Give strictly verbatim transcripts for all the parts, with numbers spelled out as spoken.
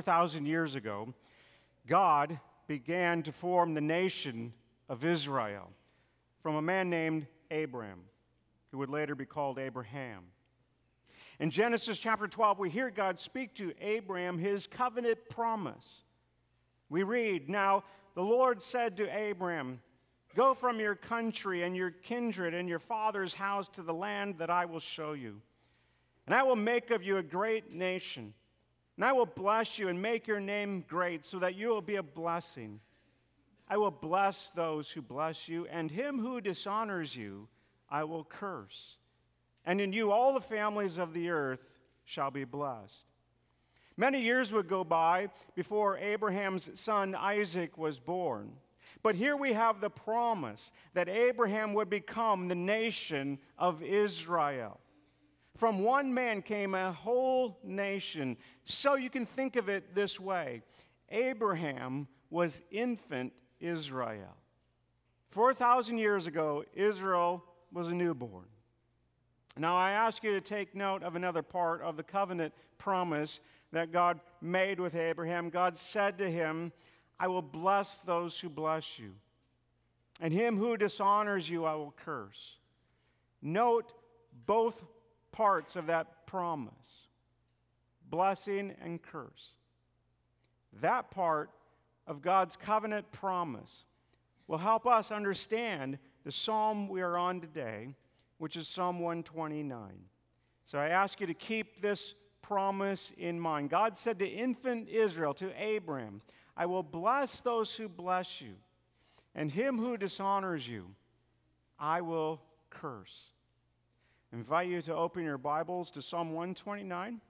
thousand years ago, God began to form the nation of Israel from a man named Abram, who would later be called Abraham. In Genesis chapter twelve, we hear God speak to Abram his covenant promise. We read, "Now the Lord said to Abram, 'Go from your country and your kindred and your father's house to the land that I will show you. And I will make of you a great nation. And I will bless you and make your name great so that you will be a blessing. I will bless those who bless you, and him who dishonors you I will curse. And in you all the families of the earth shall be blessed.'" Many years would go by before Abraham's son Isaac was born. But here we have the promise that Abraham would become the nation of Israel. From one man came a whole nation. So you can think of it this way. Abraham was infant Israel. four thousand years ago, Israel was a newborn. Now I ask you to take note of another part of the covenant promise that God made with Abraham. God said to him, "I will bless those who bless you, and him who dishonors you I will curse." Note both parts of that promise, blessing and curse. That part of God's covenant promise will help us understand the psalm we are on today, which is Psalm one twenty-nine. So I ask you to keep this promise in mind. God said to infant Israel, to Abram, "I will bless those who bless you, and him who dishonors you I will curse." I invite you to open your Bibles to Psalm one twenty-nine,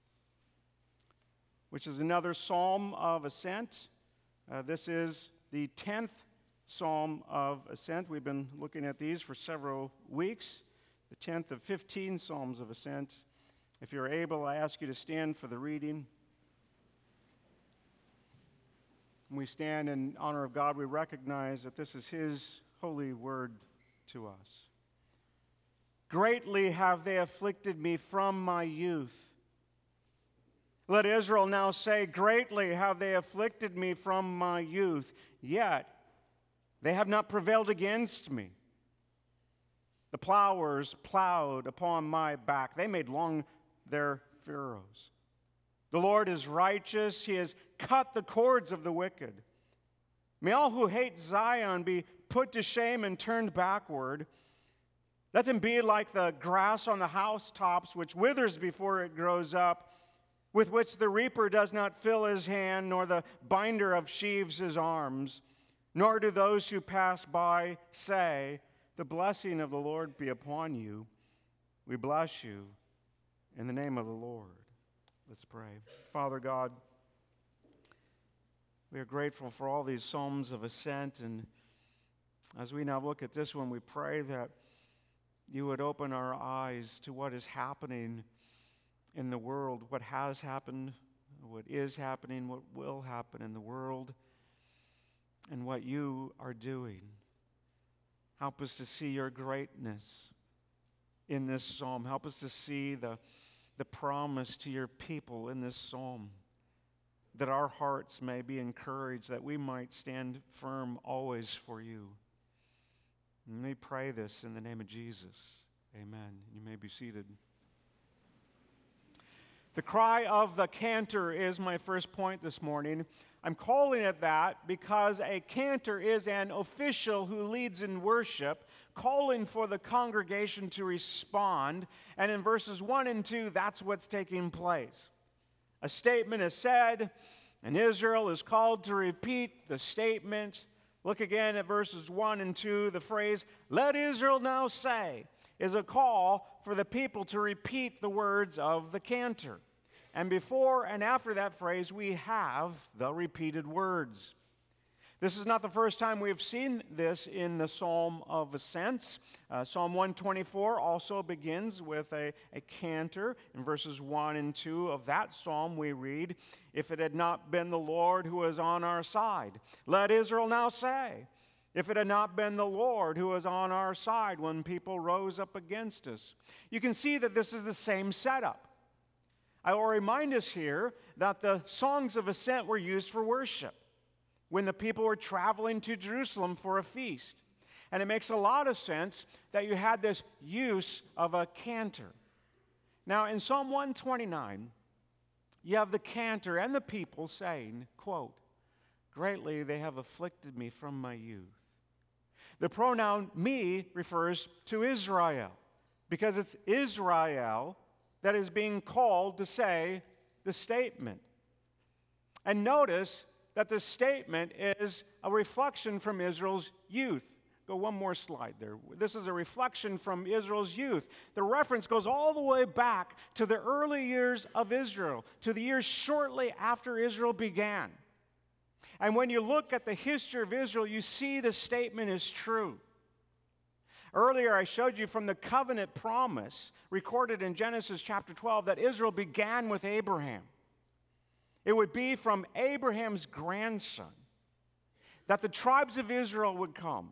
which is another psalm of ascent. Uh, this is the tenth psalm of ascent. We've been looking at these for several weeks, the tenth of fifteen psalms of ascent. If you're able, I ask you to stand for the reading. When we stand in honor of God, we recognize that this is his holy word to us. "Greatly have they afflicted me from my youth." Let Israel now say, "Greatly have they afflicted me from my youth, yet they have not prevailed against me. The plowers plowed upon my back. They made long their furrows. The Lord is righteous. He has cut the cords of the wicked. May all who hate Zion be put to shame and turned backward. Let them be like the grass on the housetops, which withers before it grows up, with which the reaper does not fill his hand, nor the binder of sheaves his arms. Nor do those who pass by say, 'The blessing of the Lord be upon you.' We bless you in the name of the Lord." Let's pray. Father God, we are grateful for all these psalms of ascent, and as we now look at this one, we pray that you would open our eyes to what is happening in the world, what has happened, what is happening, what will happen in the world, and what you are doing. Help us to see your greatness in this psalm. Help us to see the, the promise to your people in this psalm, that our hearts may be encouraged, that we might stand firm always for you. And we pray this in the name of Jesus. Amen. You may be seated. The cry of the cantor is my first point this morning. I'm calling it that because a cantor is an official who leads in worship, calling for the congregation to respond. And in verses one and two, that's what's taking place. A statement is said, and Israel is called to repeat the statement. Look again at verses one and two. The phrase, "Let Israel now say," is a call for the people to repeat the words of the cantor. And before and after that phrase, we have the repeated words. This is not the first time we have seen this in the Psalm of Ascents. Uh, Psalm one twenty-four also begins with a, a cantor. In verses one and two of that psalm we read, "If it had not been the Lord who was on our side, let Israel now say, if it had not been the Lord who was on our side when people rose up against us." You can see that this is the same setup. I will remind us here that the songs of ascent were used for worship when the people were traveling to Jerusalem for a feast. And it makes a lot of sense that you had this use of a cantor. Now, in Psalm one twenty-nine, you have the cantor and the people saying, quote, "Greatly they have afflicted me from my youth." The pronoun me refers to Israel, because it's Israel that is being called to say the statement. And notice that the statement is a reflection from Israel's youth. Go one more slide there. This is a reflection from Israel's youth. The reference goes all the way back to the early years of Israel, to the years shortly after Israel began. And when you look at the history of Israel, you see the statement is true. Earlier, I showed you from the covenant promise recorded in Genesis chapter twelve that Israel began with Abraham. It would be from Abraham's grandson that the tribes of Israel would come.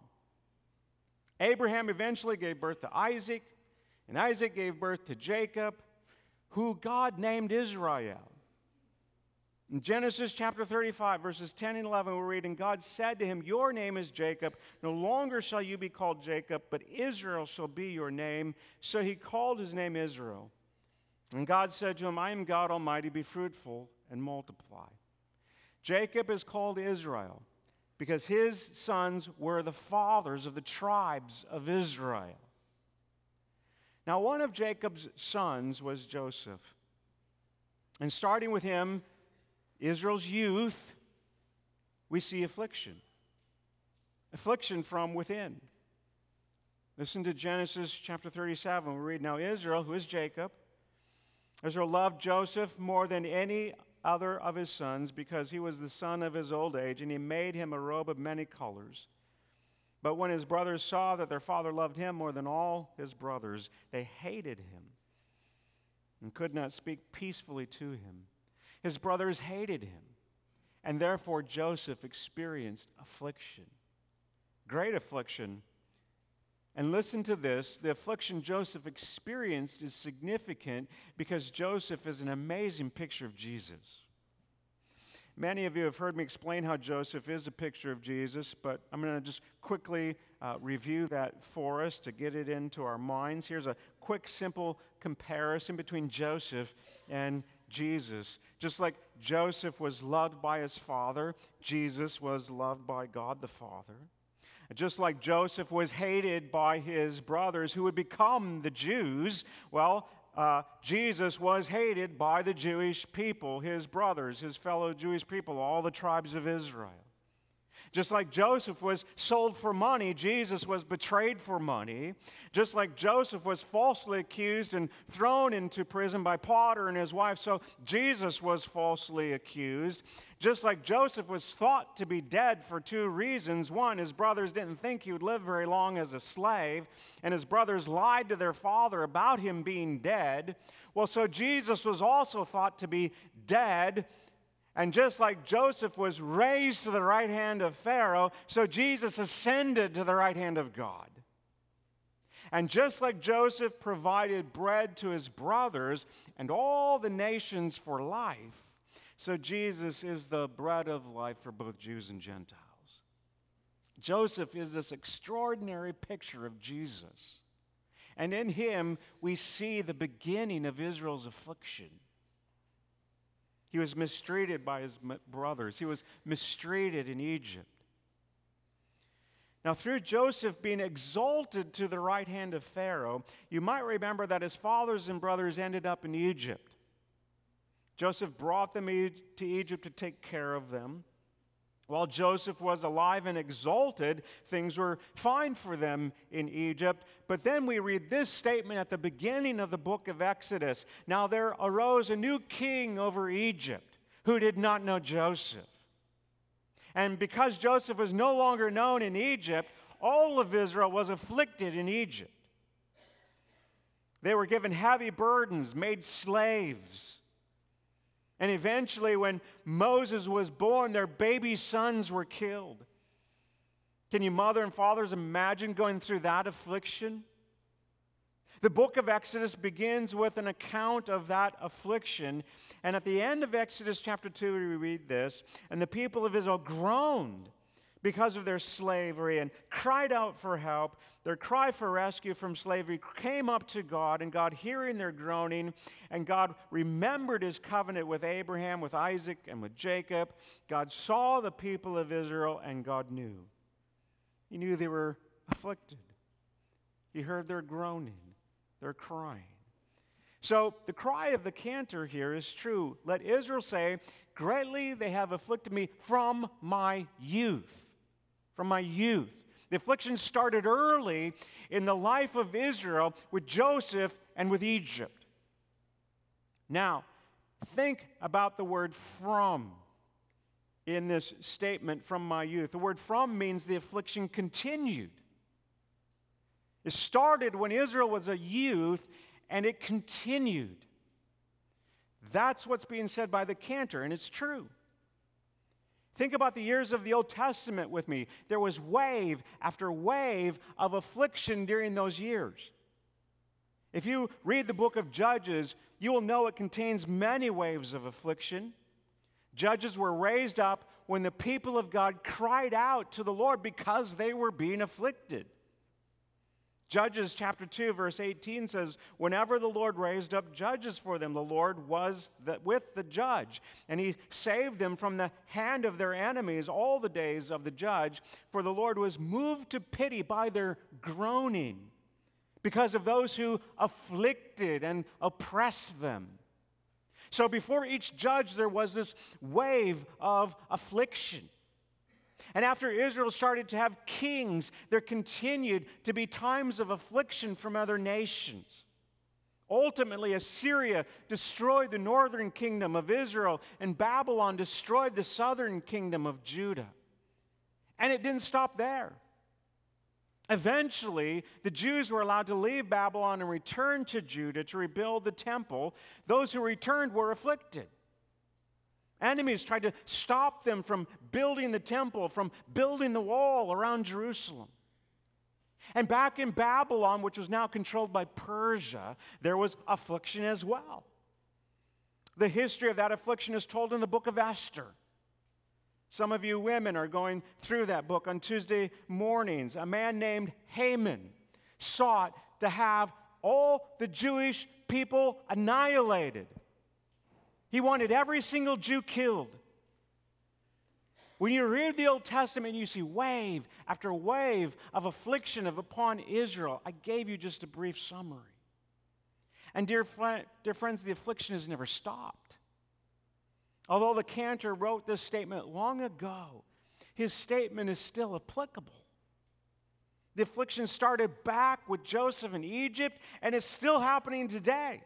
Abraham eventually gave birth to Isaac, and Isaac gave birth to Jacob, who God named Israel. In Genesis chapter thirty-five, verses ten and eleven, we're reading, God said to him, "Your name is Jacob. No longer shall you be called Jacob, but Israel shall be your name." So he called his name Israel. And God said to him, "I am God Almighty. Be fruitful and multiply." Jacob is called Israel because his sons were the fathers of the tribes of Israel. Now, one of Jacob's sons was Joseph. And starting with him, Israel's youth, we see affliction. Affliction from within. Listen to Genesis chapter thirty-seven. We read, "Now Israel," who is Jacob, Israel loved Joseph more than any other of his sons because he was the son of his old age, and he made him a robe of many colors. But when his brothers saw that their father loved him more than all his brothers, they hated him and could not speak peacefully to him. His brothers hated him, and therefore Joseph experienced affliction, great affliction. And listen to this, the affliction Joseph experienced is significant because Joseph is an amazing picture of Jesus. Many of you have heard me explain how Joseph is a picture of Jesus, but I'm going to just quickly uh, review that for us to get it into our minds. Here's a quick, simple comparison between Joseph and Jesus. Just like Joseph was loved by his father, Jesus was loved by God the Father. Just like Joseph was hated by his brothers who would become the Jews, well, uh, Jesus was hated by the Jewish people, his brothers, his fellow Jewish people, all the tribes of Israel. Just like Joseph was sold for money, Jesus was betrayed for money. Just like Joseph was falsely accused and thrown into prison by Potiphar and his wife, so Jesus was falsely accused. Just like Joseph was thought to be dead for two reasons. One, his brothers didn't think he would live very long as a slave, and his brothers lied to their father about him being dead. Well, so Jesus was also thought to be dead. And just like Joseph was raised to the right hand of Pharaoh, so Jesus ascended to the right hand of God. And just like Joseph provided bread to his brothers and all the nations for life, so Jesus is the bread of life for both Jews and Gentiles. Joseph is this extraordinary picture of Jesus. And in him, we see the beginning of Israel's affliction. He was mistreated by his brothers. He was mistreated in Egypt. Now, through Joseph being exalted to the right hand of Pharaoh, you might remember that his fathers and brothers ended up in Egypt. Joseph brought them to Egypt to take care of them. While Joseph was alive and exalted, things were fine for them in Egypt. But then we read this statement at the beginning of the book of Exodus. Now there arose a new king over Egypt who did not know Joseph. And because Joseph was no longer known in Egypt, all of Israel was afflicted in Egypt. They were given heavy burdens, made slaves. And eventually, when Moses was born, their baby sons were killed. Can you, mother and fathers, imagine going through that affliction? The book of Exodus begins with an account of that affliction. And at the end of Exodus chapter two, we read this, and the people of Israel groaned because of their slavery and cried out for help. Their cry for rescue from slavery came up to God, and God, hearing their groaning, and God remembered his covenant with Abraham, with Isaac, and with Jacob. God saw the people of Israel, and God knew. He knew they were afflicted. He heard their groaning, their crying. So the cry of the cantor here is true. Let Israel say, greatly they have afflicted me from my youth. From my youth. The affliction started early in the life of Israel with Joseph and with Egypt. Now, think about the word from in this statement, from my youth. The word from means the affliction continued. It started when Israel was a youth, and it continued. That's what's being said by the cantor, and it's true. Think about the years of the Old Testament with me. There was wave after wave of affliction during those years. If you read the book of Judges, you will know it contains many waves of affliction. Judges were raised up when the people of God cried out to the Lord because they were being afflicted. Judges chapter two, verse eighteen says, whenever the Lord raised up judges for them, the Lord was the, with the judge, and he saved them from the hand of their enemies all the days of the judge, for the Lord was moved to pity by their groaning because of those who afflicted and oppressed them. So before each judge, there was this wave of affliction. And after Israel started to have kings, there continued to be times of affliction from other nations. Ultimately, Assyria destroyed the northern kingdom of Israel, and Babylon destroyed the southern kingdom of Judah. And it didn't stop there. Eventually, the Jews were allowed to leave Babylon and return to Judah to rebuild the temple. Those who returned were afflicted. Enemies tried to stop them from building the temple, from building the wall around Jerusalem. And back in Babylon, which was now controlled by Persia, there was affliction as well. The history of that affliction is told in the book of Esther. Some of you women are going through that book on Tuesday mornings. A man named Haman sought to have all the Jewish people annihilated. He wanted every single Jew killed. When you read the Old Testament, you see wave after wave of affliction of upon Israel. I gave you just a brief summary. And dear, fr- dear friends, the affliction has never stopped. Although the cantor wrote this statement long ago, his statement is still applicable. The affliction started back with Joseph in Egypt, and it's still happening today.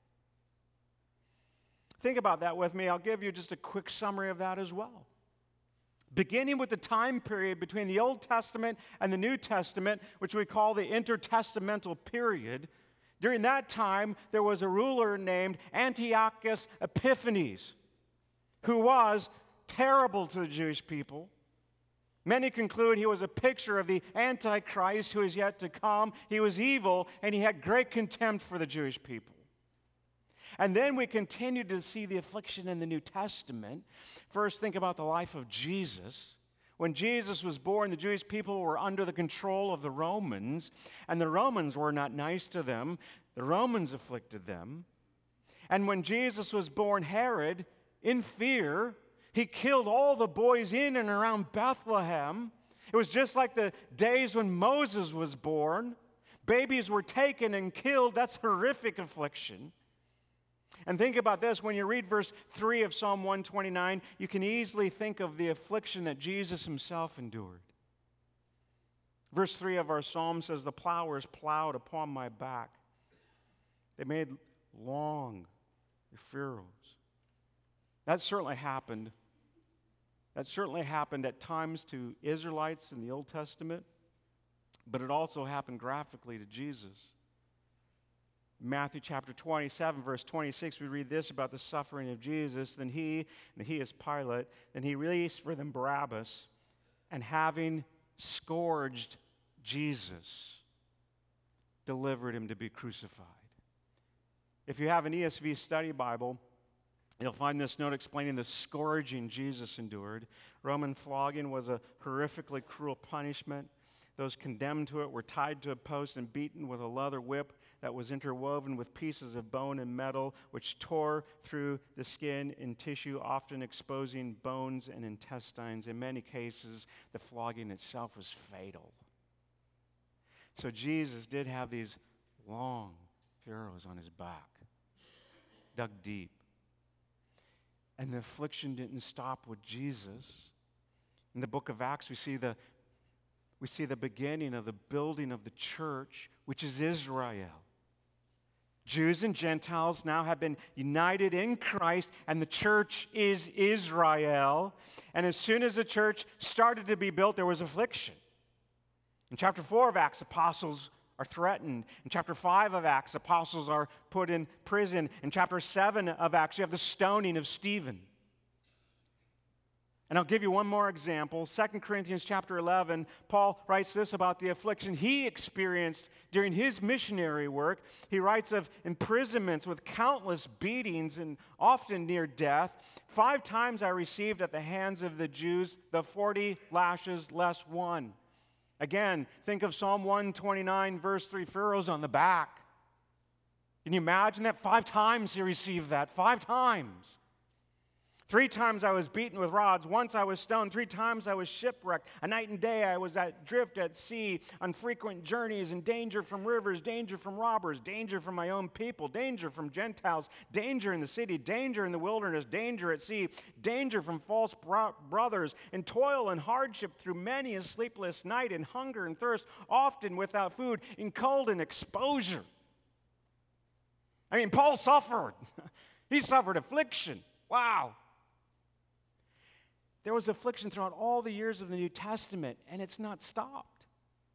Think about that with me. I'll give you just a quick summary of that as well. Beginning with the time period between the Old Testament and the New Testament, which we call the intertestamental period, during that time there was a ruler named Antiochus Epiphanes, who was terrible to the Jewish people. Many conclude he was a picture of the Antichrist who is yet to come. He was evil, and he had great contempt for the Jewish people. And then we continue to see the affliction in the New Testament. First, think about the life of Jesus. When Jesus was born, the Jewish people were under the control of the Romans, and the Romans were not nice to them. The Romans afflicted them. And when Jesus was born, Herod, in fear, he killed all the boys in and around Bethlehem. It was just like the days when Moses was born. Babies were taken and killed. That's horrific affliction. And think about this. When you read verse three of Psalm one twenty-nine, you can easily think of the affliction that Jesus himself endured. Verse three of our psalm says, the plowers plowed upon my back. They made long furrows. That certainly happened. That certainly happened at times to Israelites in the Old Testament, but it also happened graphically to Jesus. Matthew chapter twenty-seven, verse twenty-six, we read this about the suffering of Jesus. Then he, and he is Pilate, then he released for them Barabbas, and having scourged Jesus. delivered him to be crucified. If you have an E S V study Bible, you'll find this note explaining the scourging Jesus endured. Roman flogging was a horrifically cruel punishment. Those condemned to it were tied to a post and beaten with a leather whip that was interwoven with pieces of bone and metal, which tore through the skin and tissue, often exposing bones and intestines. In many cases, the flogging itself was fatal. So Jesus did have these long furrows on his back, dug deep. And the affliction didn't stop with Jesus. In the book of Acts, we see the we see the beginning of the building of the church, which is Israel. Jews and Gentiles now have been united in Christ, and the church is Israel. And as soon as the church started to be built, there was affliction. In chapter four of Acts, apostles are threatened. In chapter five of Acts, apostles are put in prison. In chapter seven of Acts, you have the stoning of Stephen. And I'll give you one more example. Second Corinthians chapter eleven, Paul writes this about the affliction he experienced during his missionary work. He writes of imprisonments with countless beatings and often near death. Five times I received at the hands of the Jews the forty lashes less one. Again, think of Psalm one twenty-nine, verse three, furrows on the back. Can you imagine that? Five times he received that. Five times. Three times I was beaten with rods. Once I was stoned. Three times I was shipwrecked. A night and day I was adrift at sea, on frequent journeys, in danger from rivers, danger from robbers, danger from my own people, danger from Gentiles, danger in the city, danger in the wilderness, danger at sea, danger from false bro- brothers, in toil and hardship through many a sleepless night, in hunger and thirst, often without food, in cold and exposure. I mean, Paul suffered. He suffered affliction. Wow. There was affliction throughout all the years of the New Testament, and it's not stopped.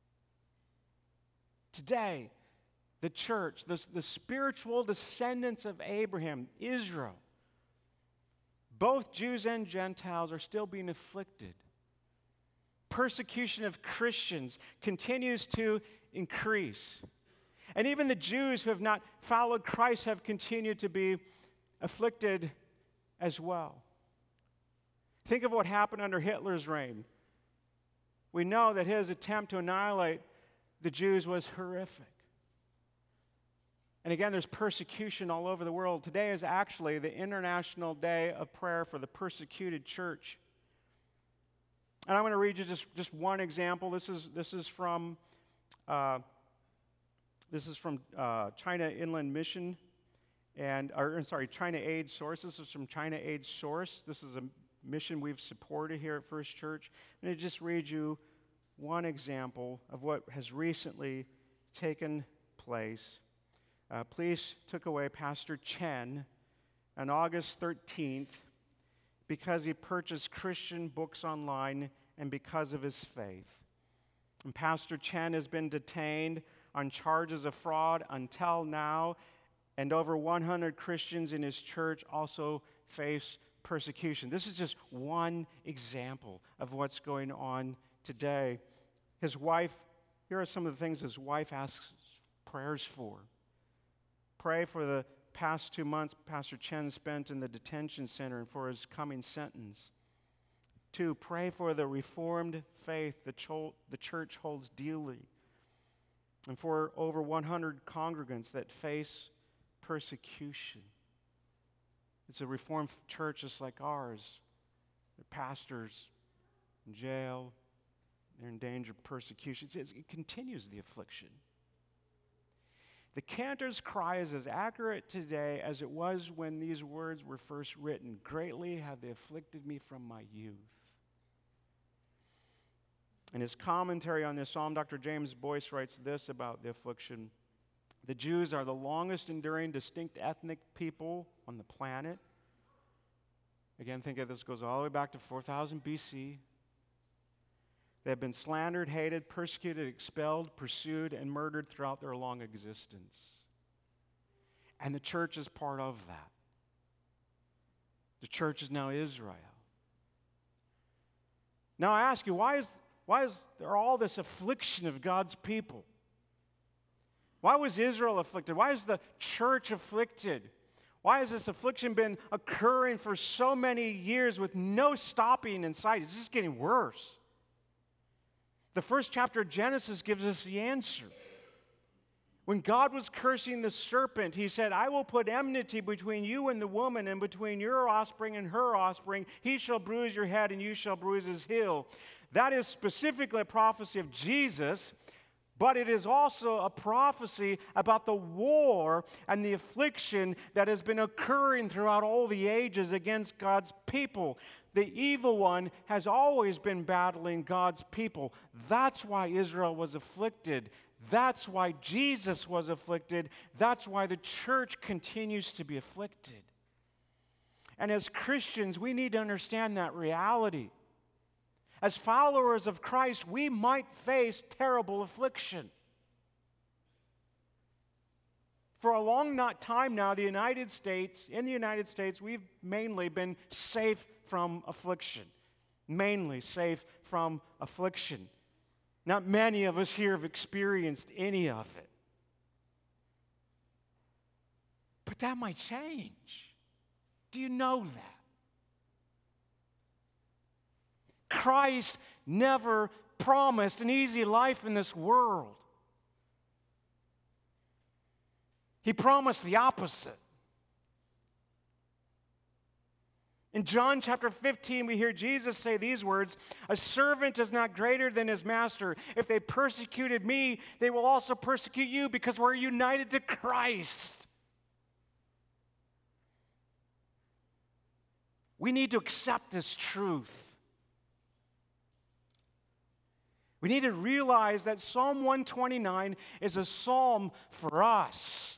Today, the church, the, the spiritual descendants of Abraham, Israel, both Jews and Gentiles are still being afflicted. Persecution of Christians continues to increase. And even the Jews who have not followed Christ have continued to be afflicted as well. Think of what happened under Hitler's reign. We know that his attempt to annihilate the Jews was horrific. And again, there's persecution all over the world. Today is actually the International Day of Prayer for the Persecuted Church. And I'm going to read you just, just one example. This is, this is from, uh, this is from uh, China Inland Mission, and or, sorry, China Aid Source. This is from China Aid Source. This is a mission we've supported here at First Church. I'm going to just read you one example of what has recently taken place. Uh, police took away Pastor Chen on August thirteenth because he purchased Christian books online and because of his faith. And Pastor Chen has been detained on charges of fraud until now, and over one hundred Christians in his church also face persecution. This is just one example of what's going on today. His wife, here are some of the things his wife asks prayers for. Pray for the past two months Pastor Chen spent in the detention center and for his coming sentence. Two, pray for the Reformed faith the, cho- the church holds dearly, and for over one hundred congregants that face persecution. It's a Reformed church just like ours. The pastors in jail, they're in danger of persecution. It, it continues the affliction. The cantor's cry is as accurate today as it was when these words were first written. Greatly have they afflicted me from my youth. In his commentary on this psalm, Doctor James Boyce writes this about the affliction. The Jews are the longest enduring distinct ethnic people on the planet. Again, think of this goes all the way back to four thousand B C. They have been slandered, hated, persecuted, expelled, pursued, and murdered throughout their long existence. And the church is part of that. The church is now Israel. Now I ask you, why is, why is there all this affliction of God's people? Why was Israel afflicted? Why is the church afflicted? Why has this affliction been occurring for so many years with no stopping in sight? It's just getting worse. The first chapter of Genesis gives us the answer. When God was cursing the serpent, he said, I will put enmity between you and the woman, and between your offspring and her offspring. He shall bruise your head, and you shall bruise his heel. That is specifically a prophecy of Jesus, but it is also a prophecy about the war and the affliction that has been occurring throughout all the ages against God's people. The evil one has always been battling God's people. That's why Israel was afflicted. That's why Jesus was afflicted. That's why the church continues to be afflicted. And as Christians, we need to understand that reality. As followers of Christ, we might face terrible affliction. For a long not time now, the United States, in the United States, we've mainly been safe from affliction. Mainly safe from affliction. Not many of us here have experienced any of it. But that might change. Do you know that? Christ never promised an easy life in this world. He promised the opposite. In John chapter fifteen, we hear Jesus say these words, a servant is not greater than his master. If they persecuted me, they will also persecute you because we're united to Christ. We need to accept this truth. We need to realize that Psalm one twenty-nine is a psalm for us.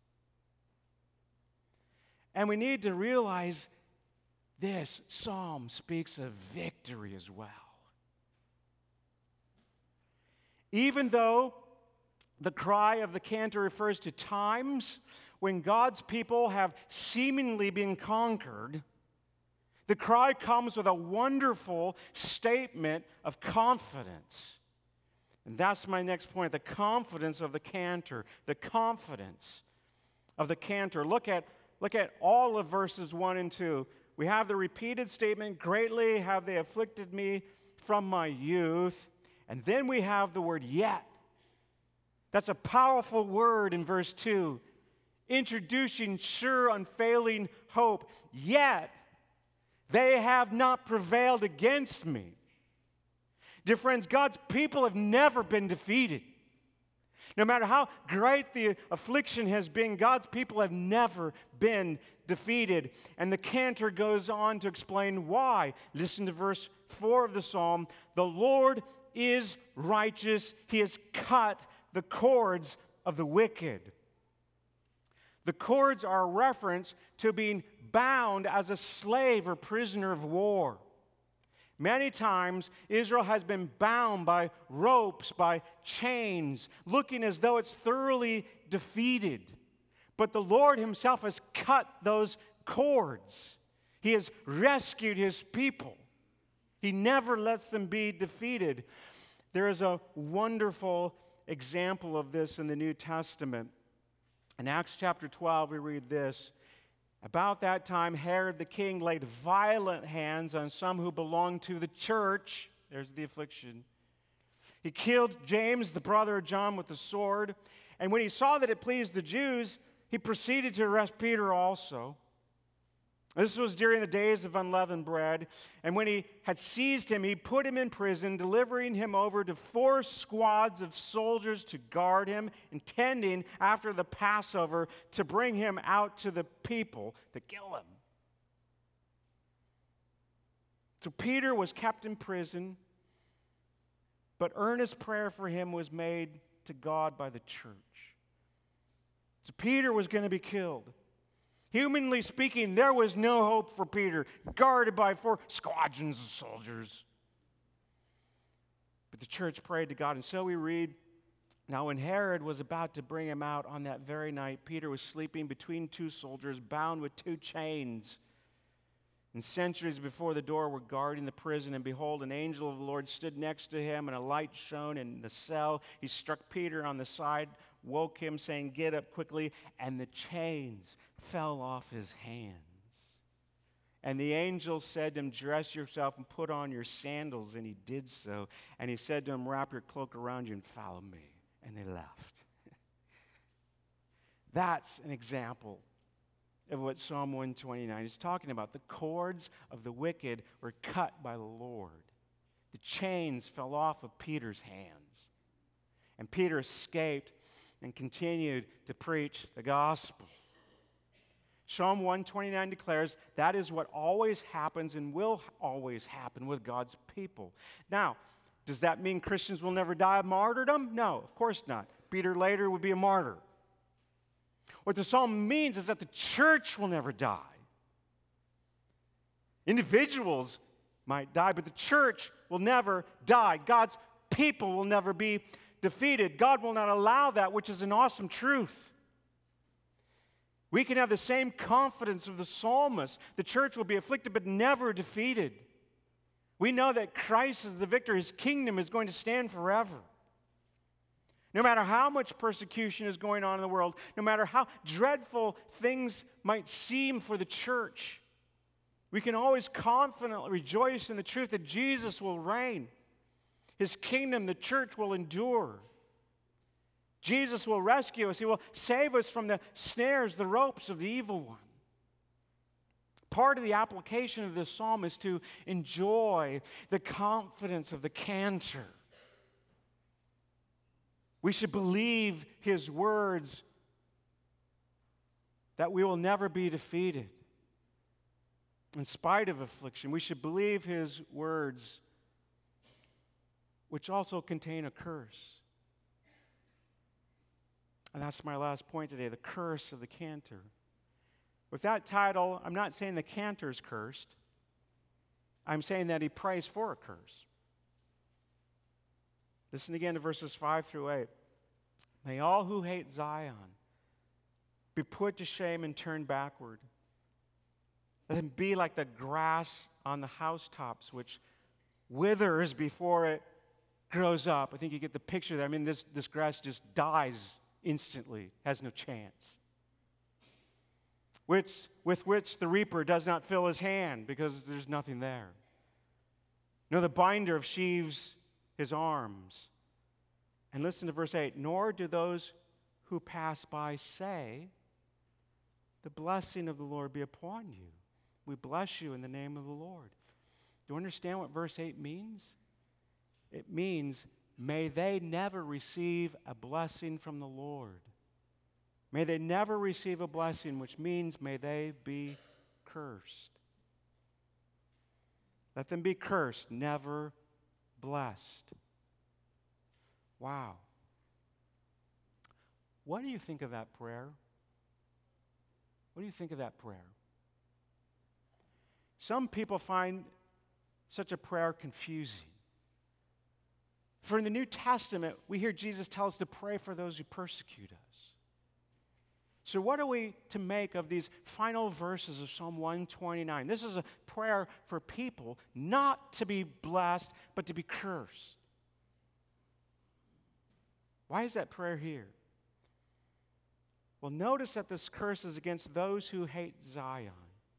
And we need to realize this psalm speaks of victory as well. Even though the cry of the cantor refers to times when God's people have seemingly been conquered, the cry comes with a wonderful statement of confidence. And that's my next point, the confidence of the cantor. The confidence of the cantor. Look at, look at all of verses one and two. We have the repeated statement, greatly have they afflicted me from my youth. And then we have the word yet. That's a powerful word in verse two, introducing sure, unfailing hope. Yet they have not prevailed against me. Dear friends, God's people have never been defeated. No matter how great the affliction has been, God's people have never been defeated. And the cantor goes on to explain why. Listen to verse four of the psalm. The Lord is righteous. He has cut the cords of the wicked. The cords are a reference to being bound as a slave or prisoner of war. Many times, Israel has been bound by ropes, by chains, looking as though it's thoroughly defeated. But the Lord himself has cut those cords. He has rescued his people. He never lets them be defeated. There is a wonderful example of this in the New Testament. In Acts chapter twelve, we read this. About that time, Herod the king laid violent hands on some who belonged to the church. There's the affliction. He killed James, the brother of John, with the sword. And when he saw that it pleased the Jews, he proceeded to arrest Peter also. This was during the days of unleavened bread. And when he had seized him, he put him in prison, delivering him over to four squads of soldiers to guard him, intending after the Passover to bring him out to the people to kill him. So Peter was kept in prison, but earnest prayer for him was made to God by the church. So Peter was going to be killed. Humanly speaking, there was no hope for Peter, guarded by four squadrons of soldiers. But the church prayed to God, and so we read, now when Herod was about to bring him out on that very night, Peter was sleeping between two soldiers, bound with two chains. And sentries before the door were guarding the prison, and behold, an angel of the Lord stood next to him, and a light shone in the cell. He struck Peter on the side. woke him, saying, "Get up quickly," and the chains fell off his hands. And the angel said to him, "Dress yourself and put on your sandals." And he did so. And he said to him, "Wrap your cloak around you and follow me." And they left. That's an example of what Psalm one twenty-nine is talking about. The cords of the wicked were cut by the Lord. The chains fell off of Peter's hands. And Peter escaped and continued to preach the gospel. Psalm one twenty-nine declares that is what always happens and will always happen with God's people. Now, does that mean Christians will never die of martyrdom? No, of course not. Peter later would be a martyr. What the psalm means is that the church will never die. Individuals might die, but the church will never die. God's people will never be defeated. God will not allow that, which is an awesome truth. We can have the same confidence of the psalmist. The church will be afflicted but never defeated. We know that Christ is the victor. His kingdom is going to stand forever. No matter how much persecution is going on in the world, no matter how dreadful things might seem for the church, we can always confidently rejoice in the truth that Jesus will reign. His kingdom, the church, will endure. Jesus will rescue us. He will save us from the snares, the ropes of the evil one. Part of the application of this psalm is to enjoy the confidence of the cantor. We should believe his words that we will never be defeated. In spite of affliction, we should believe his words, which also contain a curse. And that's my last point today, the curse of the cantor. With that title, I'm not saying the cantor's cursed. I'm saying that he prays for a curse. Listen again to verses five through eight. May all who hate Zion be put to shame and turn backward. Let them be like the grass on the housetops, which withers before it grows up. I think you get the picture there. I mean, this, this grass just dies instantly, has no chance. Which, with which the reaper does not fill his hand, because there's nothing there. No, the binder of sheaves his arms. And listen to verse eight. Nor do those who pass by say, the blessing of the Lord be upon you. We bless you in the name of the Lord. Do you understand what verse eight means? It means, may they never receive a blessing from the Lord. May they never receive a blessing, which means may they be cursed. Let them be cursed, never blessed. Wow. What do you think of that prayer? What do you think of that prayer? Some people find such a prayer confusing. For in the New Testament, we hear Jesus tell us to pray for those who persecute us. So what are we to make of these final verses of Psalm one twenty-nine? This is a prayer for people not to be blessed, but to be cursed. Why is that prayer here? Well, notice that this curse is against those who hate Zion.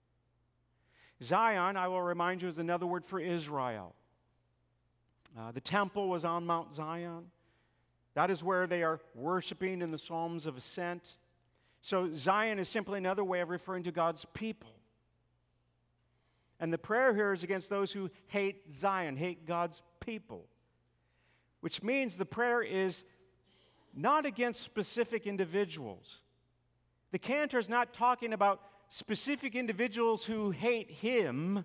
Zion, I will remind you, is another word for Israel. Uh, the temple was on Mount Zion. That is where they are worshiping in the Psalms of Ascent. So Zion is simply another way of referring to God's people. And the prayer here is against those who hate Zion, hate God's people. Which means the prayer is not against specific individuals. The cantor is not talking about specific individuals who hate him.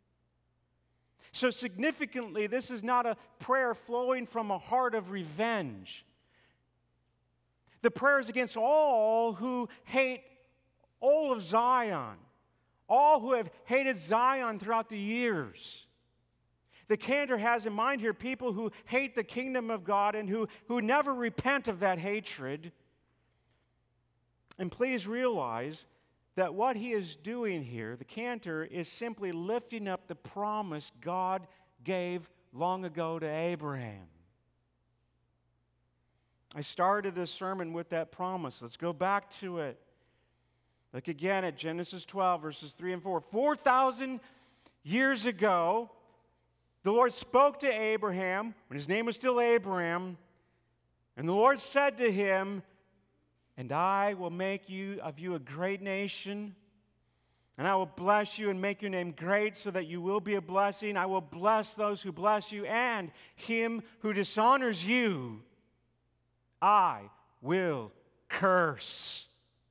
So significantly, this is not a prayer flowing from a heart of revenge. The prayer is against all who hate all of Zion, all who have hated Zion throughout the years. The cantor has in mind here people who hate the kingdom of God and who, who never repent of that hatred. And please realize that what he is doing here, the cantor, is simply lifting up the promise God gave long ago to Abraham. I started this sermon with that promise. Let's go back to it. Look again at Genesis twelve, verses three and four. four thousand years ago, the Lord spoke to Abraham when his name was still Abraham, and the Lord said to him, "And I will make you of you a great nation, and I will bless you and make your name great so that you will be a blessing. I will bless those who bless you, and him who dishonors you, I will curse."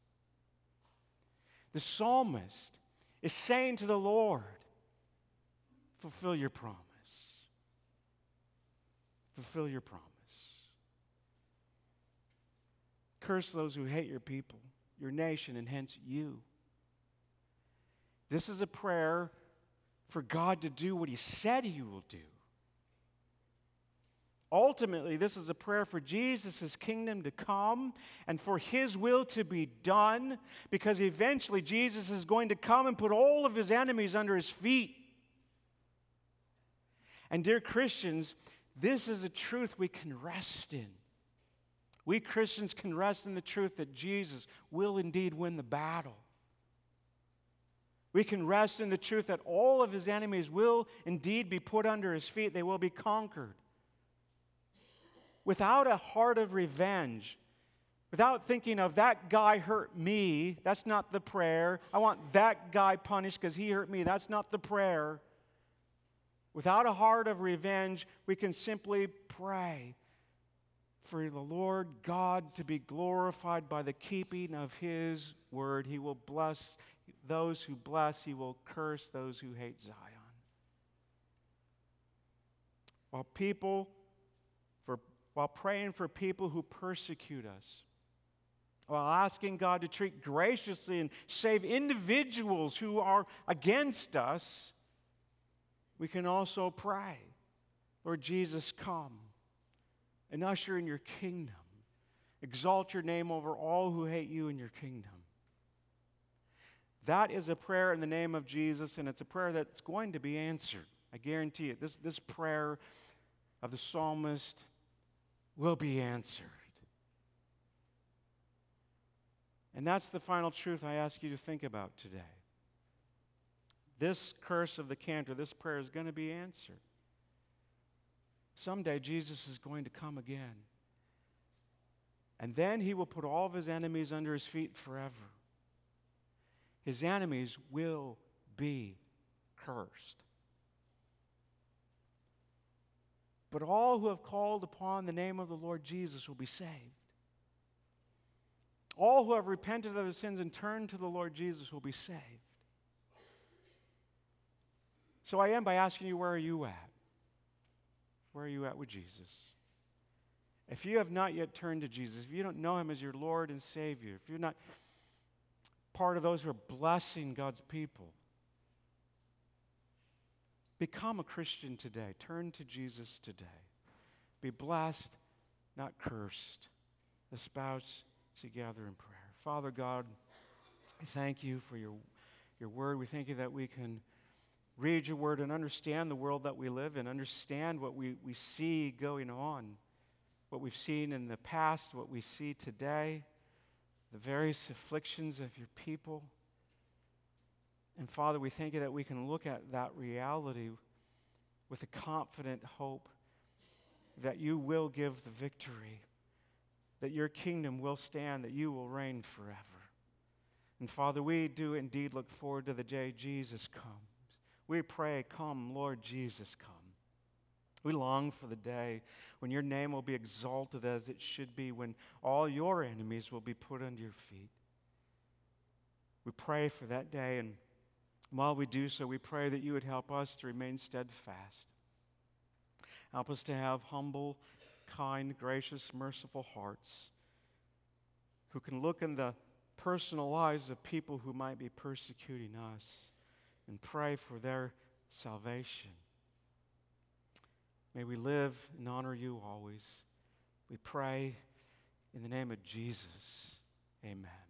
The psalmist is saying to the Lord, fulfill your promise. Fulfill your promise. Curse those who hate your people, your nation, and hence you. This is a prayer for God to do what He said He will do. Ultimately, this is a prayer for Jesus' kingdom to come and for His will to be done, because eventually Jesus is going to come and put all of His enemies under His feet. And dear Christians, this is a truth we can rest in. We Christians can rest in the truth that Jesus will indeed win the battle. We can rest in the truth that all of His enemies will indeed be put under His feet. They will be conquered. Without a heart of revenge, without thinking of that guy hurt me, that's not the prayer. I want that guy punished because he hurt me, that's not the prayer. Without a heart of revenge, we can simply pray for the Lord God to be glorified by the keeping of His word. He will bless those who bless, He will curse those who hate Zion. While people, for, while praying for people who persecute us, while asking God to treat graciously and save individuals who are against us, we can also pray, Lord Jesus, come and usher in your kingdom. Exalt your name over all who hate you in your kingdom. That is a prayer in the name of Jesus, and it's a prayer that's going to be answered. I guarantee it. This, this prayer of the psalmist will be answered. And that's the final truth I ask you to think about today. This curse of the cantor, this prayer is going to be answered. Someday Jesus is going to come again. And then He will put all of His enemies under His feet forever. His enemies will be cursed. But all who have called upon the name of the Lord Jesus will be saved. All who have repented of their sins and turned to the Lord Jesus will be saved. So I end by asking you, where are you at? Where are you at with Jesus? If you have not yet turned to Jesus, if you don't know Him as your Lord and Savior, if you're not part of those who are blessing God's people, become a Christian today. Turn to Jesus today. Be blessed, not cursed. Espouse together in prayer. Father God, I thank you for your, your word. We thank you that we can read your word and understand the world that we live in, understand what we, we see going on, what we've seen in the past, what we see today, the various afflictions of your people. And Father, we thank you that we can look at that reality with a confident hope that you will give the victory, that your kingdom will stand, that you will reign forever. And Father, we do indeed look forward to the day Jesus comes. We pray, come, Lord Jesus, come. We long for the day when your name will be exalted as it should be, when all your enemies will be put under your feet. We pray for that day, and while we do so, we pray that you would help us to remain steadfast. Help us to have humble, kind, gracious, merciful hearts who can look in the personal lives of people who might be persecuting us and pray for their salvation. May we live and honor you always. We pray in the name of Jesus. Amen.